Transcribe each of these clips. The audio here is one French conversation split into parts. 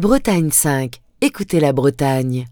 Bretagne 5. Écoutez la Bretagne.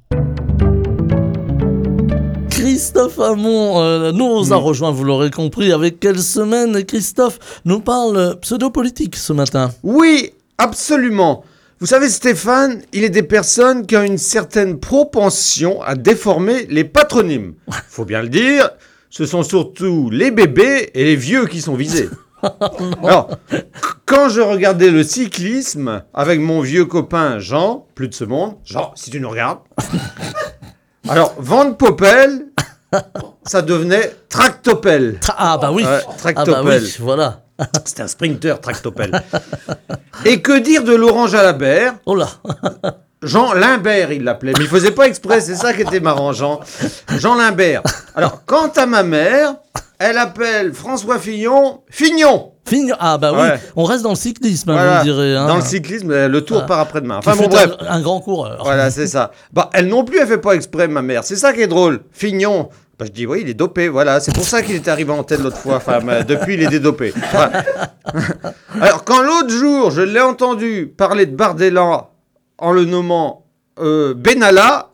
Christophe Hamon nous a rejoint, vous l'aurez compris, avec quelle semaine. Et Christophe nous parle pseudo-politique ce matin. Oui, absolument. Vous savez, Stéphane, il est des personnes qui ont une certaine propension à déformer les patronymes. Faut bien le dire, ce sont surtout les bébés et les vieux qui sont visés. Alors, quand je regardais le cyclisme avec mon vieux copain Jean, plus de ce monde, Jean, si tu nous regardes. Alors, Van Poppel, ça devenait Tractopel. Ah bah oui, Tractopel. Ah bah oui, voilà. C'était un sprinter, Tractopel. Et que dire de Laurent Jalabert? Oh là. Jean Limbert, il l'appelait. Mais il faisait pas exprès, c'est ça qui était marrant, Jean. Jean Limbert. Alors, quant à ma mère, elle appelle François Fillon Fignon. Fignon. Ah bah Ouais. oui, on reste dans le cyclisme, Voilà. vous me direz. Hein. Dans le cyclisme, le tour part après-demain. Enfin Qui bon, fut bref. un grand coureur. Voilà, c'est ça. Bah, elle non plus, elle fait pas exprès, ma mère. C'est ça qui est drôle. Fignon. Bah, je dis, oui, il est dopé, voilà. C'est pour ça qu'il est arrivé en tête l'autre fois. Enfin, depuis, il est dédopé. Voilà. Alors, quand l'autre jour, je l'ai entendu parler de Bardella en le nommant Benalla,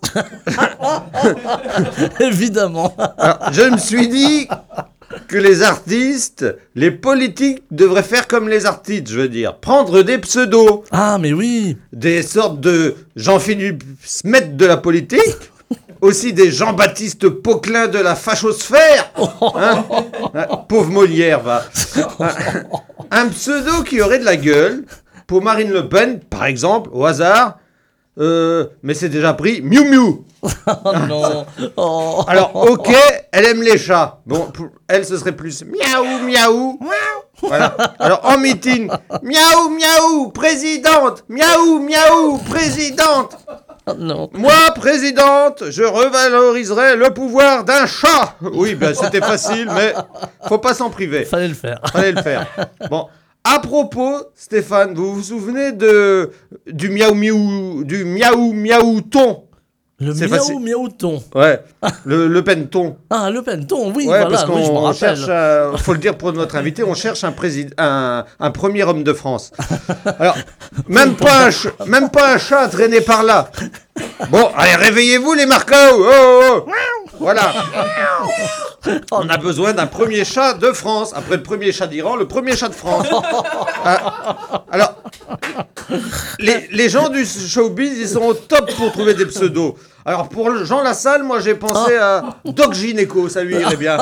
Évidemment. alors, je me suis dit que les artistes, les politiques devraient faire comme les artistes, je veux dire. Prendre des pseudos, Ah mais oui. des sortes de Jean-Philippe Smet de la politique, aussi des Jean-Baptiste Poquelin de la fachosphère. Hein. Pauvre Molière, va. Un pseudo qui aurait de la gueule pour Marine Le Pen, par exemple, au hasard. Mais c'est déjà pris. Miou Miou. Oh non. Oh. Alors, ok, elle aime les chats. Bon, pour elle, ce serait plus miaou, miaou. Voilà. Alors, en meeting, miaou, miaou, présidente. Miaou, miaou, présidente. Oh non. Moi, présidente, je revaloriserai le pouvoir d'un chat. Oui, ben c'était facile, mais faut pas s'en priver. Fallait le faire. Fallait le faire. Bon. À propos, Stéphane, vous vous souvenez du miaou miaouton? Le C'est miaou facile. miaouton. Ouais, le penton. Ah le penton, oui, Ouais, voilà, parce oui, je me qu'on rappelle. cherche, faut le dire pour notre invité, on cherche un premier homme de France. Alors, même pas un chat traîné par là. Bon, allez, réveillez-vous les marcos. Oh, oh. Voilà. On a besoin d'un premier chat de France. Après le premier chat d'Iran, le premier chat de France. Alors, les gens du showbiz, ils sont au top pour trouver des pseudos. Alors, pour Jean Lassalle, moi, j'ai pensé à Doc Gynéco. Ça lui irait bien.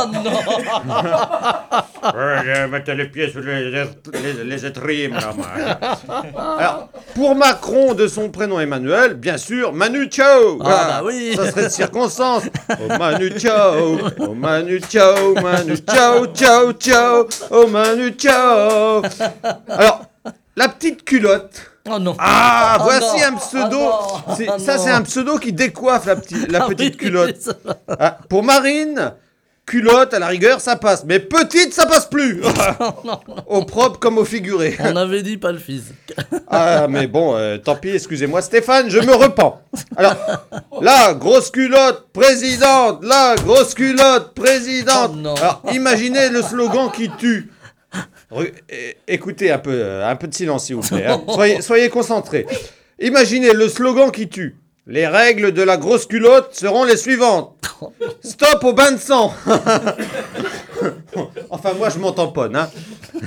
Je mettais les pieds sur les étriers, madame. Alors, pour Macron, de son prénom Emmanuel, bien sûr, Manu Chao. Ah, bah oui. Ça serait de circonstance. Oh Manu Chao, oh Manu Chao, Manu Chao, Chao, Chao, oh Manu Chao. Alors, la petite culotte. Oh non. Ah, Oh voici non. un pseudo. Oh non. C'est- Oh ça, non. c'est un pseudo qui décoiffe la petite Oui, culotte. ça va. Ah, pour Marine, culotte, à la rigueur, ça passe. Mais petite, ça passe plus. Au propre comme au figuré. On avait dit pas le physique. Ah, mais bon, tant pis, excusez-moi. Stéphane, je me repens. Alors, la grosse culotte présidente, la grosse culotte présidente. Oh non. Alors, imaginez le slogan qui tue. Écoutez un peu de silence, s'il vous plaît. Hein. Soyez concentrés. Imaginez le slogan qui tue. Les règles de la grosse culotte seront les suivantes. Stop au bain de sang. Enfin, moi, je m'en tamponne. Hein.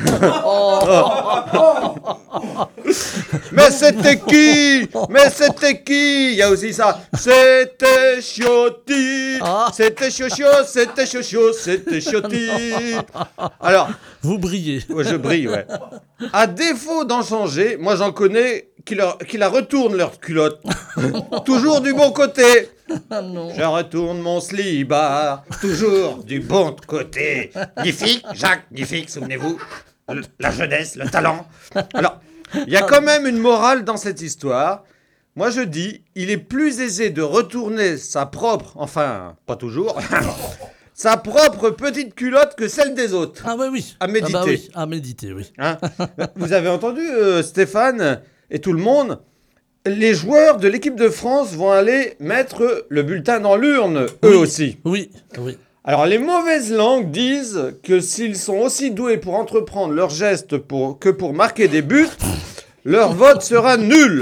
Mais c'était qui? Mais c'était qui? Il y a aussi ça. C'était Ciotti. C'était Chiochio, c'était Chiochio, c'était Ciotti. Alors, Vous brillez. ouais, je brille, ouais. À défaut d'en changer, moi j'en connais qui la retournent leur culotte. Toujours du bon côté. Ah non. Je retourne mon slibard, toujours du bon côté. Magnifique, Jacques, magnifique, souvenez-vous. La jeunesse, le talent. Alors, il y a quand même une morale dans cette histoire. Moi je dis, il est plus aisé de retourner sa propre, enfin, pas toujours, sa propre petite culotte que celle des autres. Ah ouais, oui. À méditer. Ah bah oui. À méditer, oui. Hein. Vous avez entendu, Stéphane et tout le monde, les joueurs de l'équipe de France vont aller mettre le bulletin dans l'urne, eux aussi. Oui, oui. Alors, les mauvaises langues disent que s'ils sont aussi doués pour entreprendre leurs gestes que pour marquer des buts, leur vote sera nul.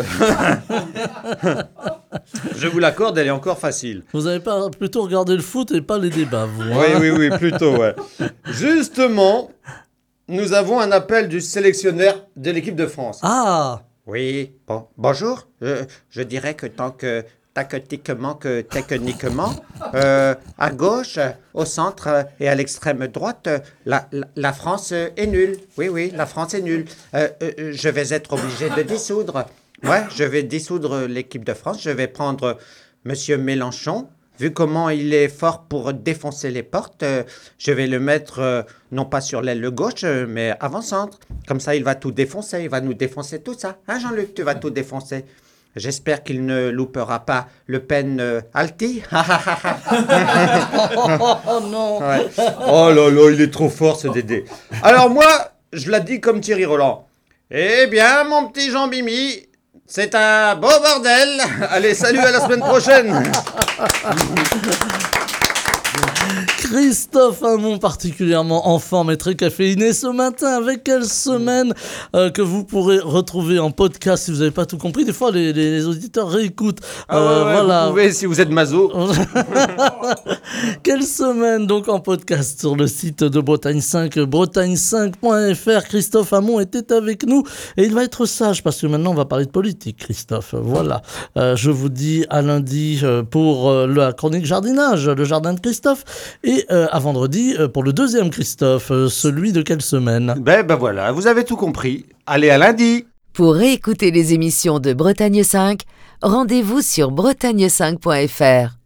Je vous l'accorde, elle est encore facile. Vous n'avez pas plutôt regardé le foot et pas les débats, vous, hein? Oui, plutôt, ouais. Justement, nous avons un appel du sélectionneur de l'équipe de France. Ah! Oui, bonjour. Je dirais que tant que tactiquement que techniquement, à gauche, au centre et à l'extrême droite, la France est nulle. Oui, la France est nulle. Je vais être obligé de dissoudre. Ouais, je vais dissoudre l'équipe de France. Je vais prendre Monsieur Mélenchon. Vu comment il est fort pour défoncer les portes, je vais le mettre non pas sur l'aile gauche, mais avant-centre. Comme ça, il va tout défoncer. Il va nous défoncer tout ça. Hein, Jean-Luc, tu vas tout défoncer. J'espère qu'il ne loupera pas Le Pen Alti. Oh non! Ouais. Oh là, il est trop fort ce Dédé. Alors moi, je la dis comme Thierry Roland. Eh bien, mon petit Jean Mimi, c'est un beau bordel. Allez, salut, à la semaine prochaine. Christophe Hamon, particulièrement en forme et très caféiné ce matin. Avec quelle semaine que vous pourrez retrouver en podcast si vous n'avez pas tout compris. Des fois, les auditeurs réécoutent. Voilà. Vous pouvez si vous êtes maso. Quelle semaine donc en podcast sur le site de Bretagne 5, bretagne5.fr. Christophe Hamon était avec nous et il va être sage parce que maintenant on va parler de politique, Christophe. Voilà. Je vous dis à lundi pour la chronique jardinage, le jardin de Christophe. Et à vendredi pour le deuxième Christophe, celui de quelle semaine? Ben voilà, vous avez tout compris. Allez, à lundi. Pour réécouter les émissions de Bretagne 5, rendez-vous sur bretagne5.fr.